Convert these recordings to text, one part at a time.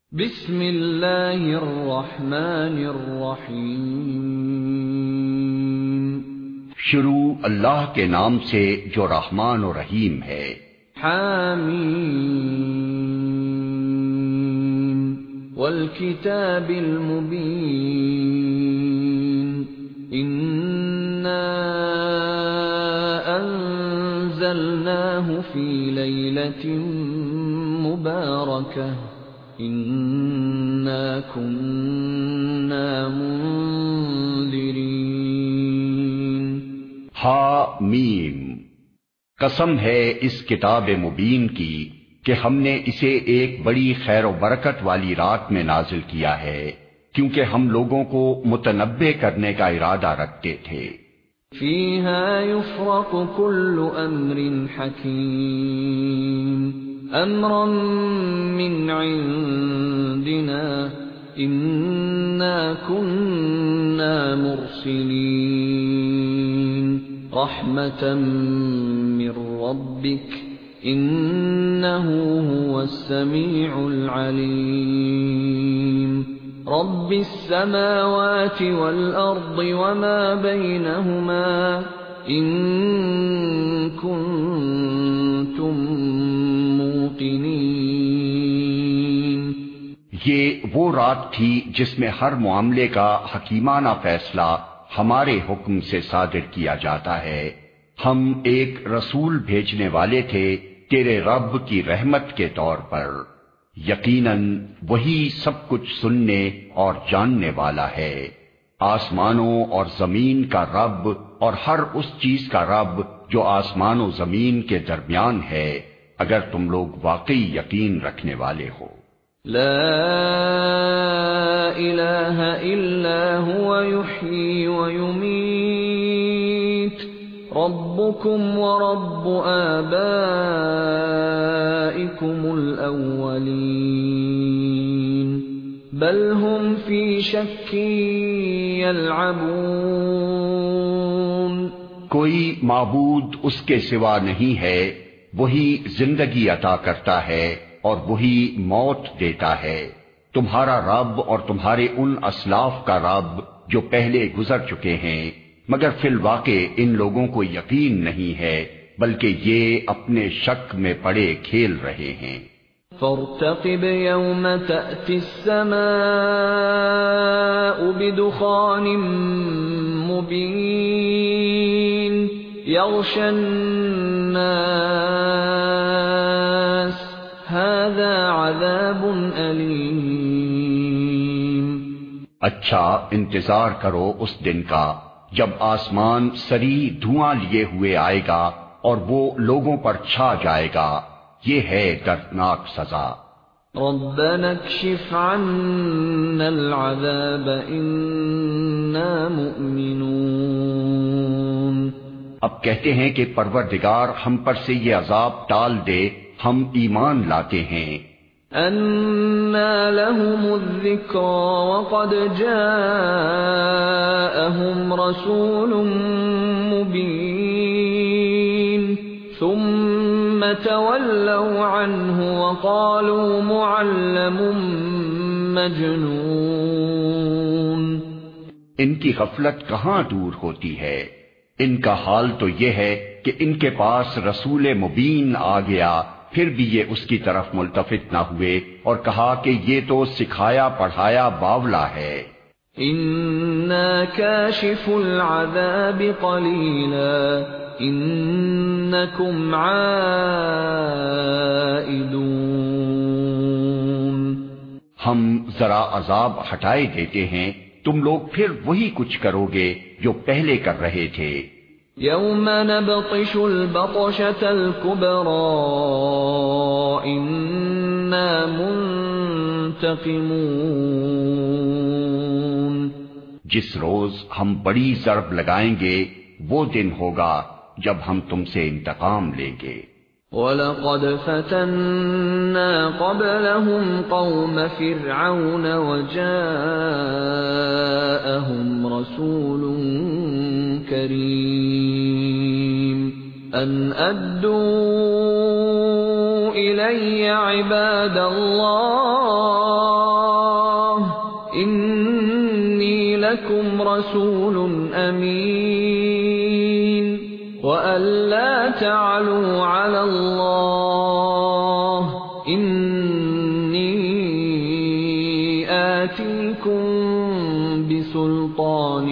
بسم اللہ الرحمن الرحیم، شروع اللہ کے نام سے جو رحمان و رحیم ہے۔ حامیم والکتاب المبین، انا انزلناہ فی لیلۃ مبارکہ انا کننا منذرین۔ حامیم، قسم ہے اس کتاب مبین کی کہ ہم نے اسے ایک بڑی خیر و برکت والی رات میں نازل کیا ہے، کیونکہ ہم لوگوں کو متنبع کرنے کا ارادہ رکھتے تھے۔ فیہا یفرق کل امر حکیم، امرا من عندنا انا کننا مرسلین، رحمتا من ربک انہ هو السمیع العلیم، رب السماوات والارض وما بینہما ان کنتم موقنین۔ یہ وہ رات تھی جس میں ہر معاملے کا حکیمانہ فیصلہ ہمارے حکم سے صادر کیا جاتا ہے۔ ہم ایک رسول بھیجنے والے تھے تیرے رب کی رحمت کے طور پر، یقیناً وہی سب کچھ سننے اور جاننے والا ہے۔ آسمانوں اور زمین کا رب اور ہر اس چیز کا رب جو آسمان و زمین کے درمیان ہے، اگر تم لوگ واقعی یقین رکھنے والے ہو۔ لا الہ الا هو یحیی ویمیت، ربکم ورب آبائکم الاولین، بل هم فی شک یلعبون۔ کوئی معبود اس کے سوا نہیں ہے، وہی زندگی عطا کرتا ہے اور وہی موت دیتا ہے۔ تمہارا رب اور تمہارے ان اسلاف کا رب جو پہلے گزر چکے ہیں، مگر فی الواقع ان لوگوں کو یقین نہیں ہے، بلکہ یہ اپنے شک میں پڑے کھیل رہے ہیں۔ فارتقب یوم تأتی السماء بدخان مبین یغشی الناس هذا عذاب علیم۔ اچھا انتظار کرو اس دن کا جب آسمان سری دھواں لیے ہوئے آئے گا اور وہ لوگوں پر چھا جائے گا، یہ ہے دردناک سزا۔ ربنا اکشف عنا العذاب انا مؤمنون۔ اب کہتے ہیں کہ پروردگار ہم پر سے یہ عذاب ٹال دے، ہم ایمان لاتے ہیں۔ أَنَّى لَهُمُ الذِّكْرَى وَقَدْ جَاءَهُمْ رَسُولٌ مُبِينٌ ثُمَّ تَوَلَّوْا عَنْهُ وَقَالُوا مُعَلَّمٌ مَجْنُونٌ۔ ان کی غفلت کہاں دور ہوتی ہے، ان کا حال تو یہ ہے کہ ان کے پاس رسول مبین آ گیا، پھر بھی یہ اس کی طرف ملتفت نہ ہوئے اور کہا کہ یہ تو سکھایا پڑھایا باولا ہے۔ اِنَّا كَاشِفُ الْعَذَابِ قَلِيلًا إِنَّكُمْ عَائِدُونَ۔ ہم ذرا عذاب ہٹائے دیتے ہیں، تم لوگ پھر وہی کچھ کرو گے جو پہلے کر رہے تھے۔ یوم نبطش البطشۃ الکبریٰ انا منتقمون۔ جس روز ہم بڑی ضرب لگائیں گے وہ دن ہوگا جب ہم تم سے انتقام لیں گے۔ وَلَقَدْ فَتَنَّا قَبْلَهُمْ قَوْمَ فِرْعَوْنَ وَجَاءَهُمْ رَسُولٌ كَرِيمٌ أَنْ أَدُّوا إِلَيَّ عِبَادَ اللَّهِ إني لكم رسول أمين وأن لا تعلوا على الله إني آتيكم بسلطان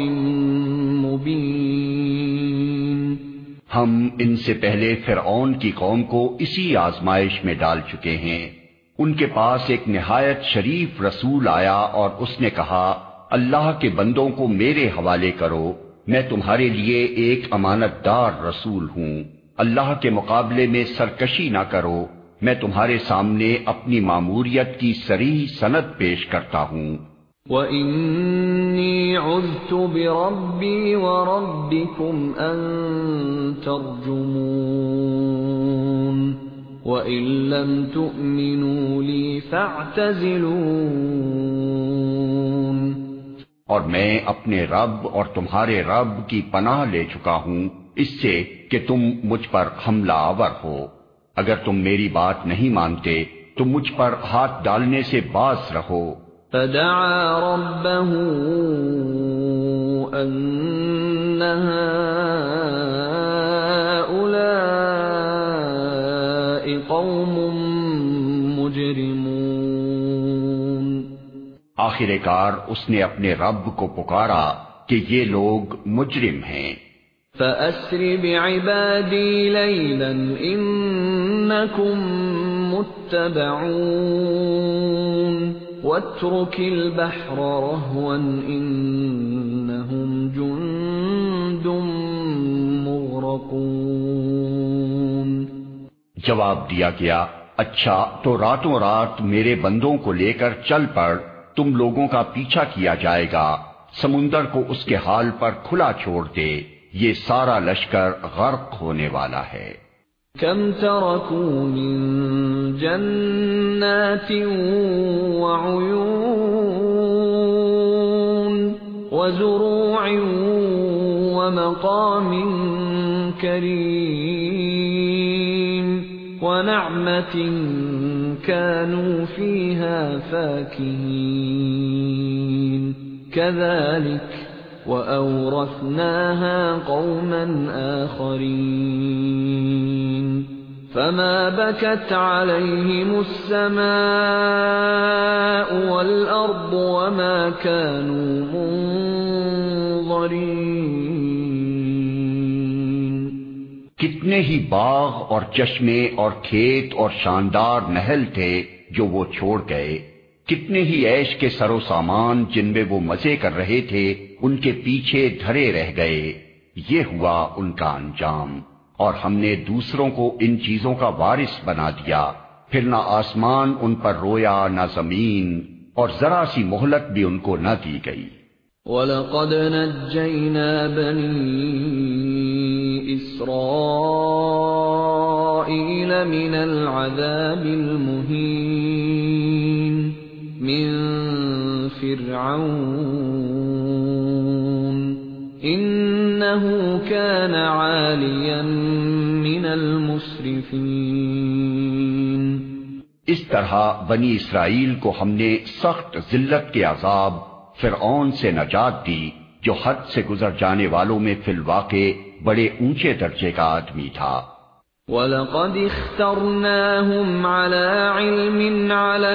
مبين۔ ہم ان سے پہلے فرعون کی قوم کو اسی آزمائش میں ڈال چکے ہیں۔ ان کے پاس ایک نہایت شریف رسول آیا اور اس نے کہا، اللہ کے بندوں کو میرے حوالے کرو، میں تمہارے لیے ایک امانت دار رسول ہوں، اللہ کے مقابلے میں سرکشی نہ کرو، میں تمہارے سامنے اپنی ماموریت کی صریح سند پیش کرتا ہوں۔ وَإِنِّي عُذْتُ بِرَبِّي وَرَبِّكُمْ أَن تَرْجُمُونِ وَإِن لَّمْ تُؤْمِنُوا لِي فَاعْتَزِلُونِ۔ اور میں اپنے رب اور تمہارے رب کی پناہ لے چکا ہوں اس سے کہ تم مجھ پر حملہ آور ہو، اگر تم میری بات نہیں مانتے تو مجھ پر ہاتھ ڈالنے سے باز رہو۔ فدعا ربه أن هؤلاء قوم مجرمون۔ آخر کار اس نے اپنے رب کو پکارا کہ یہ لوگ مجرم ہیں۔ فَأَسْرِ بِعِبَادِي لَيْلًا إِنَّكُمْ مُتَّبَعُونَ وَاتْرُكِ الْبَحْرَ رَهْوًا إِنَّهُمْ جُنْدٌ مُغْرَقُونَ۔ جواب دیا گیا، اچھا تو راتوں رات میرے بندوں کو لے کر چل پڑ، تم لوگوں کا پیچھا کیا جائے گا، سمندر کو اس کے حال پر کھلا چھوڑ دے، یہ سارا لشکر غرق ہونے والا ہے۔ كم تركوا من جنات وعيون وزروع ومقام كريم ونعمة كانوا فيها فاكهين كذلك وَأَوْرَثْنَاهَا قَوْمًا آخَرِينَ فَمَا بَكَتْ عَلَيْهِمُ السَّمَاءُ وَالْأَرْضُ وَمَا كَانُوا مُنظَرِينَ۔ کتنے ہی باغ اور چشمے اور کھیت اور شاندار نہل تھے جو وہ چھوڑ گئے، کتنے ہی عیش کے سر و سامان جن میں وہ مزے کر رہے تھے ان کے پیچھے دھرے رہ گئے۔ یہ ہوا ان کا انجام، اور ہم نے دوسروں کو ان چیزوں کا وارث بنا دیا، پھر نہ آسمان ان پر رویا نہ زمین، اور ذرا سی مہلت بھی ان کو نہ دی گئی۔ وَلَقَدْ نَجَّيْنَا بَنِي إِسْرَائِيلَ مِنَ الْعَذَابِ الْمُهِينِ من فرعون إنه كان عاليا من المسرفين۔ اس طرح بنی اسرائیل کو ہم نے سخت ذلت کے عذاب فرعون سے نجات دی جو حد سے گزر جانے والوں میں فی الواقع بڑے اونچے درجے کا آدمی تھا۔ وَلَقَدِ اخْتَرْنَاهُمْ عَلَى عِلْمٍ عَلَى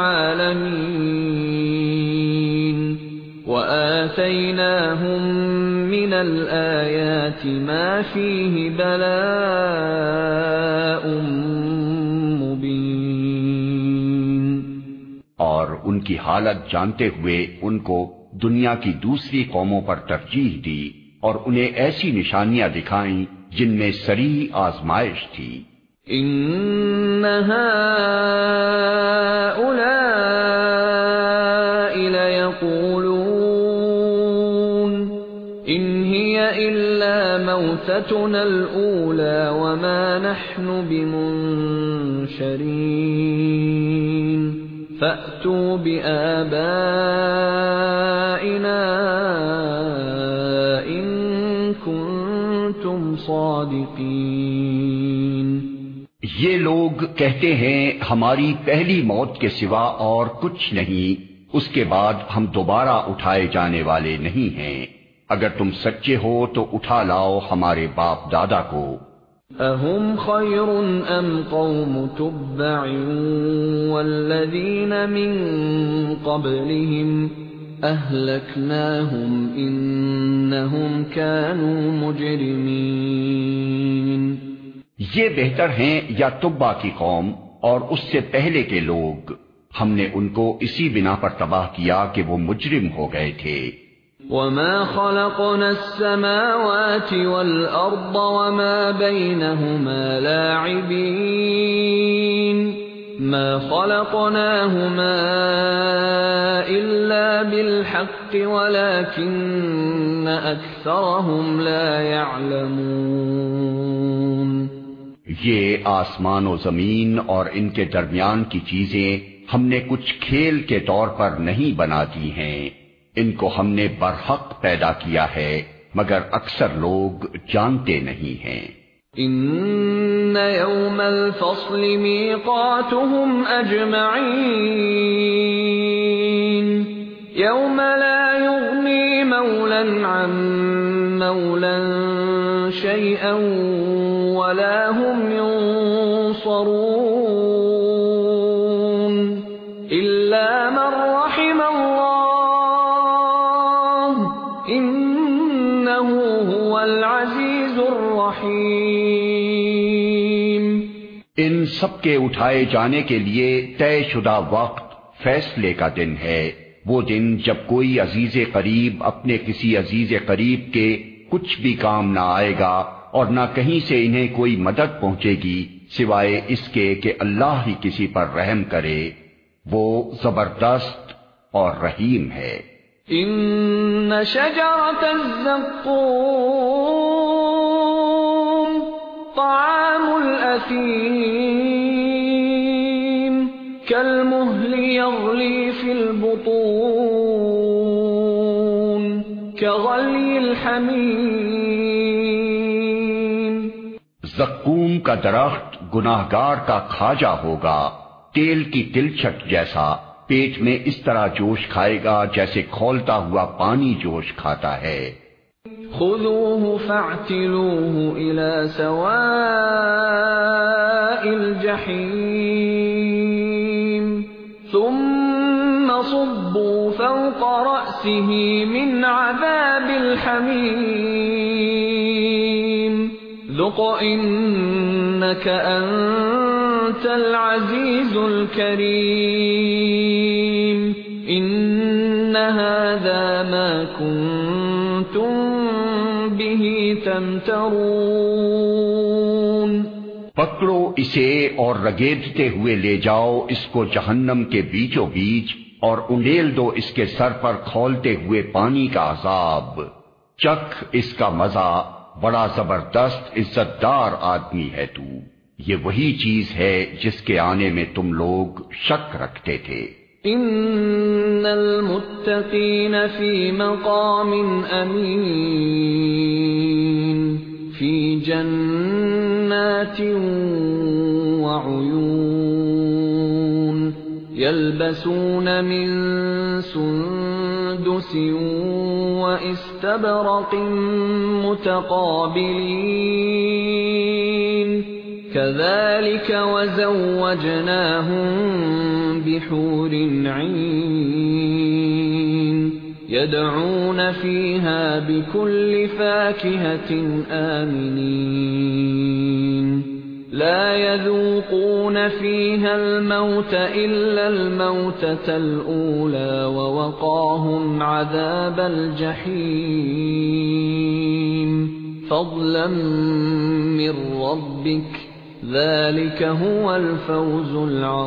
الْعَالَمِينَ وَآتَيْنَاهُمْ مِنَ الْآيَاتِ مَا فِيهِ بَلَاءٌ مُبِينٌ۔ اور ان کی حالت جانتے ہوئے ان کو دنیا کی دوسری قوموں پر ترجیح دی اور انہیں ایسی نشانیاں دکھائیں جن میں صریح آزمائش تھی۔ ان هؤلاء ليقولون ان هي الا موتتنا الاولى وما نحن بمنشرين فأتوا بآبائنا ان کنتم صادقین۔ یہ لوگ کہتے ہیں ہماری پہلی موت کے سوا اور کچھ نہیں، اس کے بعد ہم دوبارہ اٹھائے جانے والے نہیں ہیں۔ اگر تم سچے ہو تو اٹھا لاؤ ہمارے باپ دادا کو۔ اہم خیر ام قوم تبع والذین من قبلہم اہلکناہم انہم کانوا مجرمین۔ یہ بہتر ہیں یا تبع کی قوم اور اس سے پہلے کے لوگ، ہم نے ان کو اسی بنا پر تباہ کیا کہ وہ مجرم ہو گئے تھے۔ وَمَا خَلَقْنَا السَّمَاوَاتِ وَالْأَرْضَ وَمَا بَيْنَهُمَا لَاعِبِينَ مَا خَلَقْنَاهُمَا إِلَّا بِالْحَقِّ وَلَكِنَّ أَكْثَرَهُمْ لَا يَعْلَمُونَ۔ یہ آسمان و زمین اور ان کے درمیان کی چیزیں ہم نے کچھ کھیل کے طور پر نہیں بنا دی ہیں، ان کو ہم نے برحق پیدا کیا ہے، مگر اکثر لوگ جانتے نہیں ہیں۔ ان یوم الفصل میقاتهم اجمعین یوم لا یغنی مولا عن مولا شیئا ولا هم ينصرون الا من رحم اللہ انه هو العزیز الرحیم۔ ان سب کے اٹھائے جانے کے لیے طے شدہ وقت فیصلے کا دن ہے، وہ دن جب کوئی عزیز قریب اپنے کسی عزیز قریب کے کچھ بھی کام نہ آئے گا اور نہ کہیں سے انہیں کوئی مدد پہنچے گی سوائے اس کے کہ اللہ ہی کسی پر رحم کرے، وہ زبردست اور رحیم ہے۔ ان شجرۃ الزقوم طعام الاثیم كالمهل يغلی في البطون كغلی الحمیم۔ زقوم کا درخت گناہگار کا کھاجا ہوگا، تیل کی تلچھٹ جیسا، پیٹ میں اس طرح جوش کھائے گا جیسے کھولتا ہوا پانی جوش کھاتا ہے۔ خذوه فاعتلوه إلى سواء الجحيم ثم صبوا فوق رأسه من عذاب الحميم ذق إنك أنت العزيز الكريم إن هذا ما كنتم به تمترون۔ پکڑو اسے اور رگیدتے ہوئے لے جاؤ اس کو جہنم کے بیچوں بیچ اور انڈیل دو اس کے سر پر کھولتے ہوئے پانی کا عذاب، چکھ اس کا مزہ، بڑا زبردست عزت دار آدمی ہے تو۔ یہ وہی چیز ہے جس کے آنے میں تم لوگ شک رکھتے تھے۔ ان المتقین فی مقام امین فی جنات وعیون یلبسون من سندس واستبرق متقابلین كذلك وزوجناهم بحور عين يدعون فيها بكل فاكهة آمنين لا يذوقون فيها الموت إلا الموتة الأولى ووقاهم عذاب الجحيم فضلا من ربك ذلك هو الفوز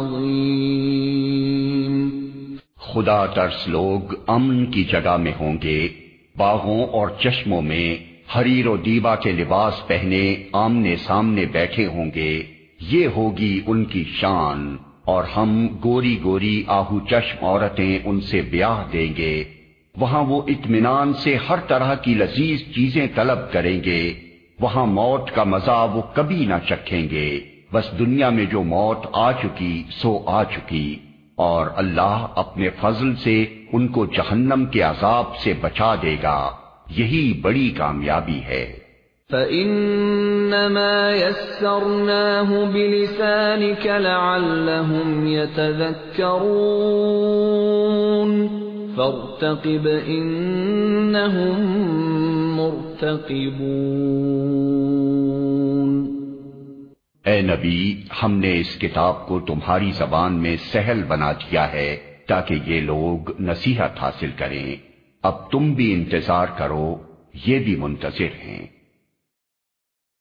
العظیم۔ خدا ترس لوگ امن کی جگہ میں ہوں گے، باغوں اور چشموں میں حریر و دیبا کے لباس پہنے آمنے سامنے بیٹھے ہوں گے، یہ ہوگی ان کی شان، اور ہم گوری گوری آہو چشم عورتیں ان سے بیاہ دیں گے، وہاں وہ اطمینان سے ہر طرح کی لذیذ چیزیں طلب کریں گے، وہاں موت کا مزہ وہ کبھی نہ چکھیں گے، بس دنیا میں جو موت آ چکی سو آ چکی، اور اللہ اپنے فضل سے ان کو جہنم کے عذاب سے بچا دے گا، یہی بڑی کامیابی ہے۔ فَإِنَّمَا يَسَّرْنَاهُ بِلِسَانِكَ لَعَلَّهُمْ يَتَذَكَّرُونَ فَارْتَقِبْ إِنَّهُمْ مُرْتَقِبُونَ۔ اے نبی، ہم نے اس کتاب کو تمہاری زبان میں سہل بنا دیا ہے تاکہ یہ لوگ نصیحت حاصل کریں۔ اب تم بھی انتظار کرو، یہ بھی منتظر ہیں۔